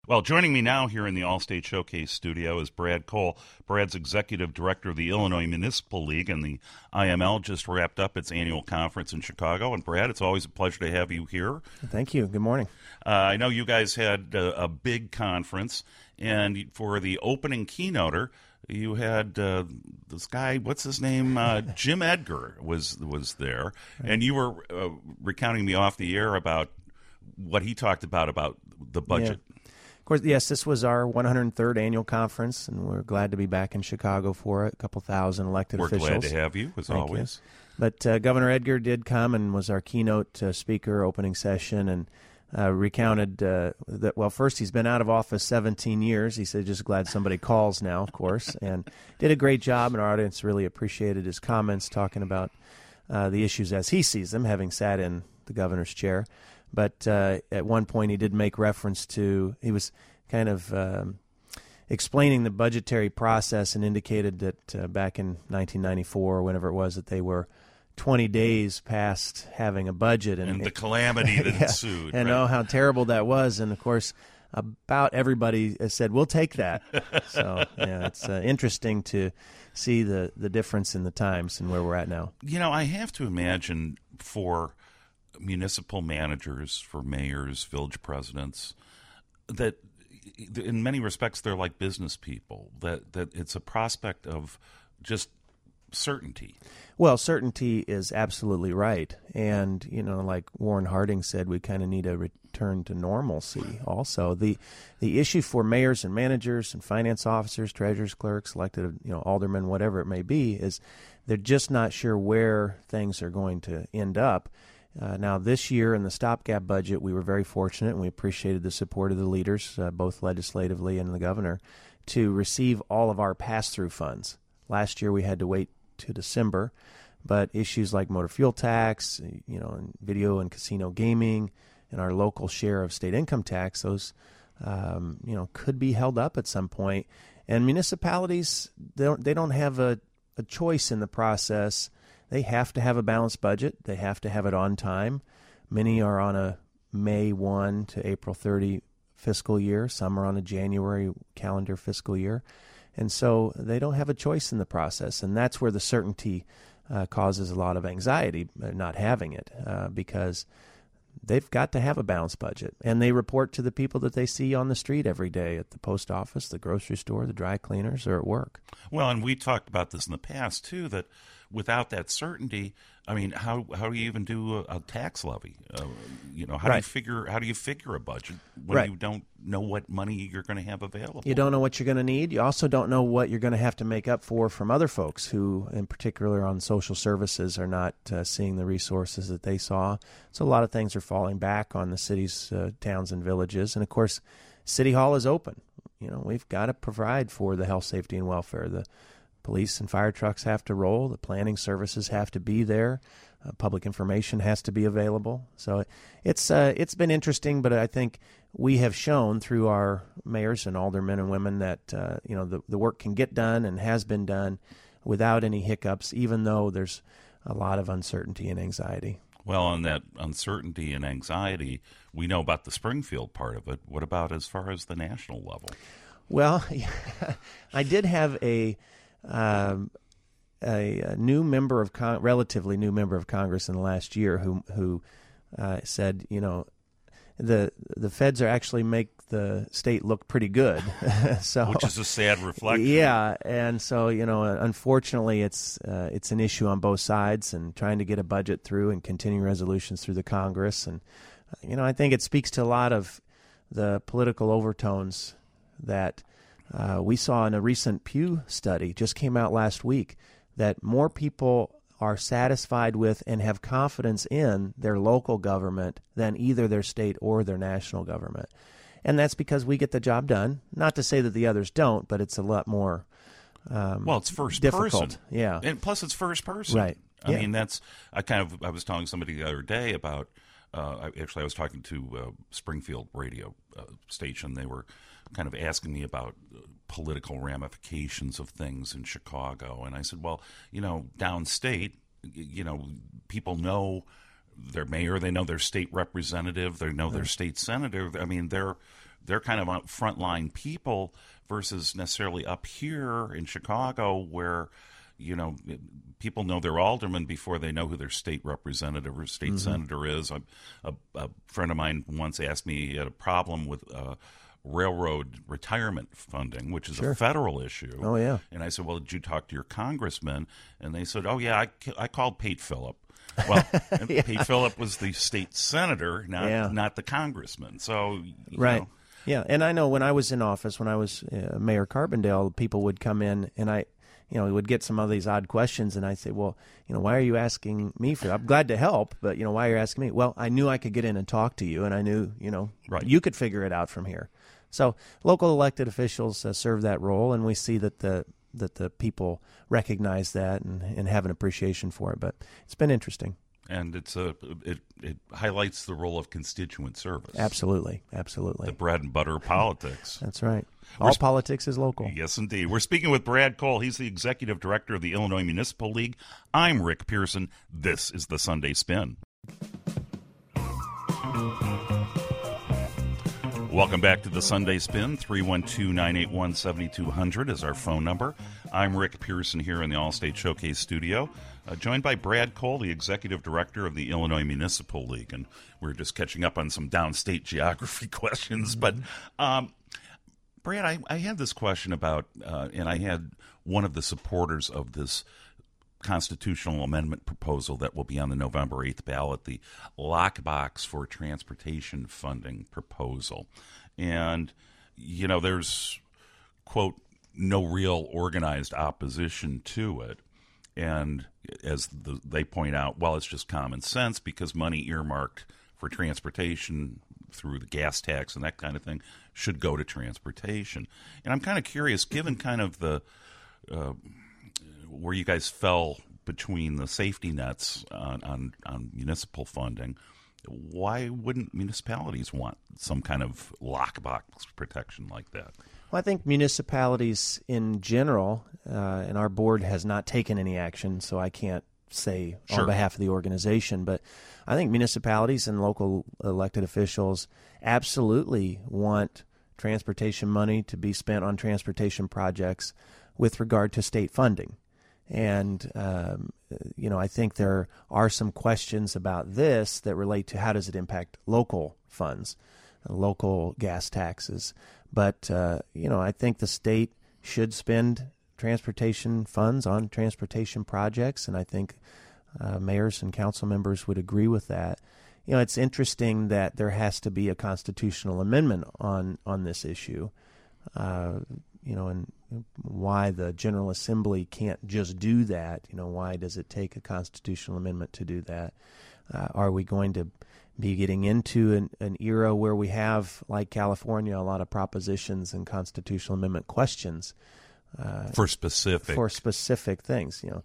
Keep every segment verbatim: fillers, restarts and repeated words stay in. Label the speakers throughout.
Speaker 1: Well, joining me now here in the All-State Showcase studio is Brad Cole. Brad's executive director of the Illinois Municipal League, and the I M L just wrapped up its annual conference in Chicago. And Brad, it's always a pleasure to have you here.
Speaker 2: Thank you. Good morning.
Speaker 1: Uh, I know you guys had a, a big conference, and for the opening keynoter, you had uh, this guy, what's his name? Uh, Jim Edgar was was there, and you were uh, recounting me off the air about what he talked about about the budget.
Speaker 2: Yeah. Of course, yes, this was our one hundred third annual conference, and we're glad to be back in Chicago for it. A couple thousand elected
Speaker 1: we're
Speaker 2: officials.
Speaker 1: We're glad to have you, as
Speaker 2: Thank
Speaker 1: always.
Speaker 2: You. But uh, Governor Edgar did come and was our keynote uh, speaker, opening session, and uh, recounted uh, that, well, first, he's been out of office seventeen years. He said, just glad somebody calls now, of course, and did a great job, and our audience really appreciated his comments talking about uh, the issues as he sees them, having sat in the governor's chair. But uh, at one point, he did make reference to, he was kind of um, explaining the budgetary process and indicated that uh, back in nineteen ninety-four, or whenever it was, that they were twenty days past having a budget. And,
Speaker 1: and the
Speaker 2: it,
Speaker 1: calamity that
Speaker 2: yeah,
Speaker 1: ensued.
Speaker 2: And
Speaker 1: right?
Speaker 2: oh, how terrible that was. And, of course, about everybody said, we'll take that. So, yeah, it's uh, interesting to see the, the difference in the times and where we're at now.
Speaker 1: You know, I have to imagine for municipal managers, for mayors, village presidents, that in many respects they're like business people, that, that it's a prospect of just certainty.
Speaker 2: Well, certainty is absolutely right. And, you know, like Warren Harding said, we kind of need a return to normalcy also. The the issue for mayors and managers and finance officers, treasurers, clerks, elected, you know, aldermen, whatever it may be, is they're just not sure where things are going to end up. Uh, now, this year in the stopgap budget, we were very fortunate, and we appreciated the support of the leaders, uh, both legislatively and the governor, to receive all of our pass-through funds. Last year, we had to wait to December, but issues like motor fuel tax, you know, and video and casino gaming, and our local share of state income tax, those, um, you know, could be held up at some point. And municipalities, they don't, they don't have a, a choice in the process. They have to have a balanced budget. They have to have it on time. Many are on a May first to April thirtieth fiscal year. Some are on a January calendar fiscal year. And so they don't have a choice in the process. And that's where the certainty uh, causes a lot of anxiety, not having it, uh, because they've got to have a balanced budget. And they report to the people that they see on the street every day at the post office, the grocery store, the dry cleaners, or at work.
Speaker 1: Well, and we talked about this in the past, too, that without that certainty, I mean, how how do you even do a, a tax levy? Uh, you know, how
Speaker 2: right.
Speaker 1: do you figure how do you figure a budget when
Speaker 2: right.
Speaker 1: you don't know what money you're going to have available?
Speaker 2: You don't know what you're going to need. You also don't know what you're going to have to make up for from other folks who, in particular on social services, are not uh, seeing the resources that they saw. So a lot of things are falling back on the cities, uh, towns, and villages. And, of course, City Hall is open. You know, we've got to provide for the health, safety, and welfare. The police and fire trucks have to roll. The planning services have to be there. Uh, public information has to be available. So it's uh, it's been interesting, but I think we have shown through our mayors and aldermen and women that uh, you know the, the work can get done and has been done without any hiccups, even though there's a lot of uncertainty and anxiety.
Speaker 1: Well, on that uncertainty and anxiety, we know about the Springfield part of it. What about as far as the national level?
Speaker 2: Well, I did have a Um, a, a new member of con- relatively new member of Congress in the last year who who uh, said, you know, the the feds are actually make the state look pretty good. So,
Speaker 1: which is a sad reflection.
Speaker 2: Yeah, and so you know, unfortunately, it's uh, it's an issue on both sides, and trying to get a budget through and continuing resolutions through the Congress, and uh, you know, I think it speaks to a lot of the political overtones that. Uh, we saw in a recent Pew study, just came out last week, that more people are satisfied with and have confidence in their local government than either their state or their national government. And that's because we get the job done. Not to say that the others don't, but it's a lot more um,
Speaker 1: well, it's first
Speaker 2: difficult.
Speaker 1: person.
Speaker 2: Yeah.
Speaker 1: And plus it's first person.
Speaker 2: Right.
Speaker 1: I
Speaker 2: yeah.
Speaker 1: mean, that's, I kind of, I was telling somebody the other day about, uh, actually I was talking to uh, Springfield radio uh, station. They were kind of asking me about uh, political ramifications of things in Chicago. And I said, well, you know, downstate, you know, people know their mayor, they know their state representative, they know their state senator. I mean, they're they're kind of frontline people versus necessarily up here in Chicago where, you know, people know their alderman before they know who their state representative or state mm-hmm. senator is. A, a, a friend of mine once asked me he had a problem with uh, railroad retirement funding, which is sure. a federal issue.
Speaker 2: Oh, yeah.
Speaker 1: And I said, well, did you talk to your congressman? And they said, oh, yeah, I, I called Pate Phillip. Well, yeah. Pate Phillip was the state senator, not yeah. not the congressman. So,
Speaker 2: right.
Speaker 1: know.
Speaker 2: Yeah, and I know when I was in office, when I was uh, Mayor Carbondale, people would come in and I, you know, would get some of these odd questions, and I'd say, well, you know, why are you asking me for that? I'm glad to help, but, you know, why are you asking me? Well, I knew I could get in and talk to you, and I knew, you know,
Speaker 1: right.
Speaker 2: you could figure it out from here. So local elected officials uh, serve that role, and we see that the that the people recognize that and, and have an appreciation for it. But it's been interesting.
Speaker 1: And it's a it, it highlights the role of constituent service.
Speaker 2: Absolutely, absolutely.
Speaker 1: The bread and butter of politics.
Speaker 2: That's right. All sp- politics is local.
Speaker 1: Yes, indeed. We're speaking with Brad Cole. He's the executive director of the Illinois Municipal League. I'm Rick Pearson. This is the Sunday Spin. Welcome back to the Sunday Spin. three one two, nine eight one, seven two zero zero is our phone number. I'm Rick Pearson here in the Allstate Showcase studio, uh, joined by Brad Cole, the executive director of the Illinois Municipal League. And we're just catching up on some downstate geography questions. But, um, Brad, I, I had this question about, uh, and I had one of the supporters of this constitutional amendment proposal that will be on the November eighth ballot, the lockbox for transportation funding proposal. And, you know, there's, quote, no real organized opposition to it. And as the, they point out, well, it's just common sense because money earmarked for transportation through the gas tax and that kind of thing should go to transportation. And I'm kind of curious, given kind of the uh, where you guys fell between the safety nets on, on, on municipal funding, why wouldn't municipalities want some kind of lockbox protection like that?
Speaker 2: Well, I think municipalities in general, uh, and our board has not taken any action, so I can't say
Speaker 1: sure.
Speaker 2: on behalf of the organization, but I think municipalities and local elected officials absolutely want transportation money to be spent on transportation projects with regard to state funding. And, um, you know, I think there are some questions about this that relate to how does it impact local funds, uh, local gas taxes. But, uh, you know, I think the state should spend transportation funds on transportation projects, and I think uh, mayors and council members would agree with that. You know, it's interesting that there has to be a constitutional amendment on, on this issue, uh, you know, and why the General Assembly can't just do that. You know, why does it take a constitutional amendment to do that? Uh, are we going to be getting into an, an era where we have, like California, a lot of propositions and constitutional amendment questions
Speaker 1: uh, for specific
Speaker 2: for specific things? You know,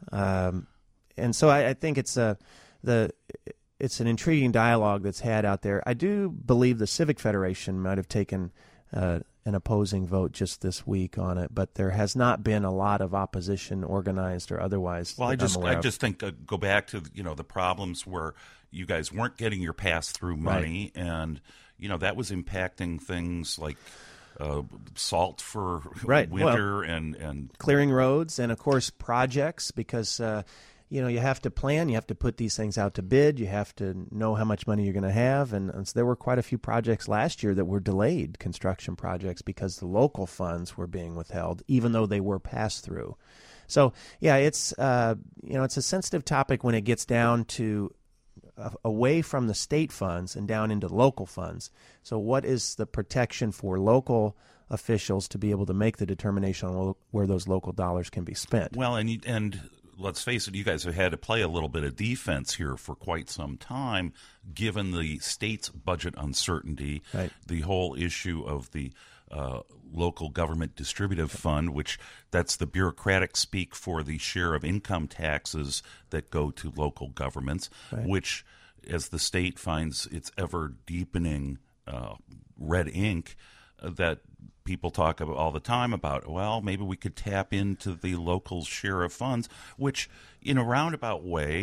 Speaker 2: um, and so I, I think it's a the it's an intriguing dialogue that's had out there. I do believe the Civic Federation might have taken uh, an opposing vote just this week on it, but there has not been a lot of opposition, organized or otherwise.
Speaker 1: Well, I just I just think uh, go back to you know the problems where you guys weren't getting your pass-through money, right. and you know that was impacting things like uh, salt for
Speaker 2: right.
Speaker 1: winter
Speaker 2: well,
Speaker 1: and and
Speaker 2: clearing roads, and of course projects because. Uh, You know, you have to plan, you have to put these things out to bid, you have to know how much money you're going to have. And, and so there were quite a few projects last year that were delayed, construction projects, because the local funds were being withheld, even though they were passed through. So, yeah, it's, uh, you know, it's a sensitive topic when it gets down to uh, away from the state funds and down into local funds. So what is the protection for local officials to be able to make the determination on where those local dollars can be spent?
Speaker 1: Well, and and... let's face it, you guys have had to play a little bit of defense here for quite some time, given the state's budget uncertainty,
Speaker 2: right.
Speaker 1: the whole issue of the uh, local government distributive fund, which that's the bureaucratic speak for the share of income taxes that go to local governments,
Speaker 2: right.
Speaker 1: which, as the state finds its ever-deepening uh, red ink, uh, that people talk about all the time about, well, maybe we could tap into the local share of funds, which in a roundabout way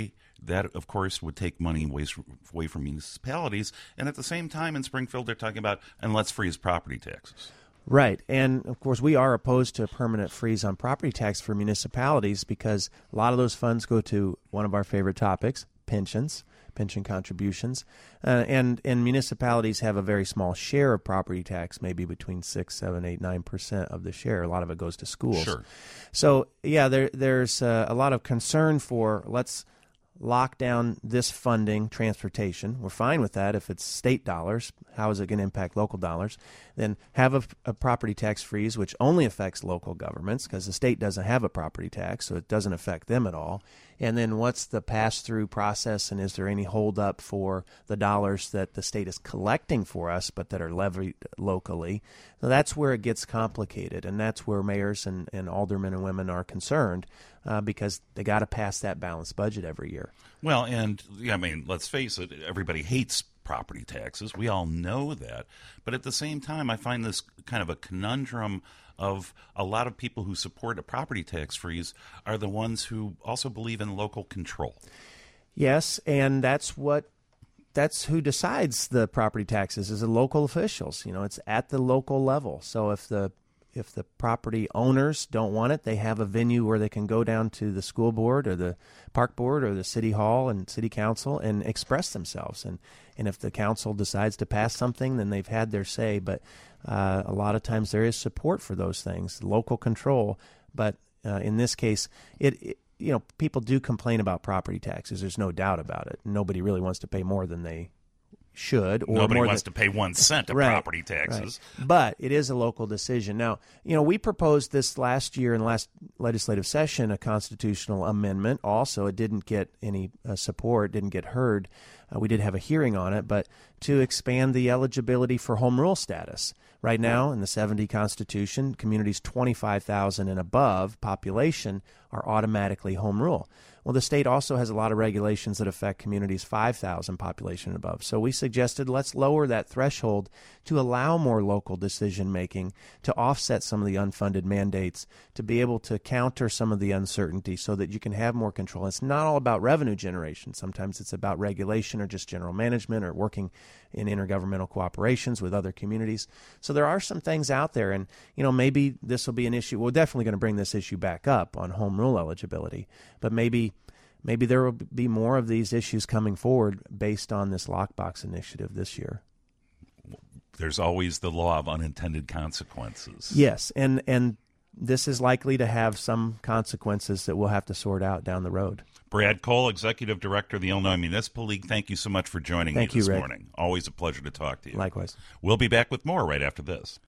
Speaker 1: that, of course, would take money away, away from municipalities. And at the same time, in Springfield, they're talking about, and let's freeze property taxes.
Speaker 2: Right. And, of course, we are opposed to a permanent freeze on property tax for municipalities because a lot of those funds go to one of our favorite topics, pensions, pension contributions. Uh, and, and municipalities have a very small share of property tax, maybe between six, seven, eight, nine percent of the share. A lot of it goes to schools.
Speaker 1: Sure.
Speaker 2: So, yeah, there, there's uh, a lot of concern for let's lock down this funding, transportation. We're fine with that if it's state dollars. How is it going to impact local dollars? Then have a, a property tax freeze, which only affects local governments because the state doesn't have a property tax, so it doesn't affect them at all. And then what's the pass-through process, and is there any holdup for the dollars that the state is collecting for us but that are levied locally? So that's where it gets complicated, and that's where mayors and, and aldermen and women are concerned uh, because they got to pass that balanced budget every year.
Speaker 1: Well, and I mean, let's face it, everybody hates property taxes. We all know that. But at the same time, I find this kind of a conundrum of a lot of people who support a property tax freeze are the ones who also believe in local control.
Speaker 2: Yes, and that's what that's who decides the property taxes is the local officials. You know, it's at the local level. So if the if the property owners don't want it, they have a venue where they can go down to the school board or the park board or the city hall and city council and express themselves. And, and if the council decides to pass something, then they've had their say. But uh, a lot of times there is support for those things, local control. But uh, in this case, it, it you know, people do complain about property taxes. There's no doubt about it. Nobody really wants to pay more than they should. Or
Speaker 1: Nobody
Speaker 2: more
Speaker 1: wants
Speaker 2: than,
Speaker 1: to pay one cent of
Speaker 2: right,
Speaker 1: property taxes.
Speaker 2: Right. But it is a local decision. Now, you know, we proposed this last year in the last legislative session, a constitutional amendment. Also, it didn't get any uh, support, didn't get heard. Uh, we did have a hearing on it, but to expand the eligibility for home rule status. Right now, in the seventy Constitution, communities twenty-five thousand and above population are automatically home rule. Well, the state also has a lot of regulations that affect communities five thousand population and above. So we suggested let's lower that threshold to allow more local decision-making, to offset some of the unfunded mandates, to be able to counter some of the uncertainty so that you can have more control. It's not all about revenue generation. Sometimes it's about regulation or just general management or working in intergovernmental cooperations with other communities. So there are some things out there, and you know maybe this will be an issue. We're definitely going to bring this issue back up on home rule eligibility, but maybe maybe there will be more of these issues coming forward based on this lockbox initiative this year.
Speaker 1: There's always the law of unintended consequences.
Speaker 2: Yes, and and this is likely to have some consequences that we'll have to sort out down the road.
Speaker 1: Brad Cole, Executive Director of the Illinois Municipal League, thank you so much for joining
Speaker 2: thank
Speaker 1: me this
Speaker 2: you, Rick.
Speaker 1: morning. Always a pleasure to talk to you.
Speaker 2: Likewise.
Speaker 1: We'll be back with more right after this.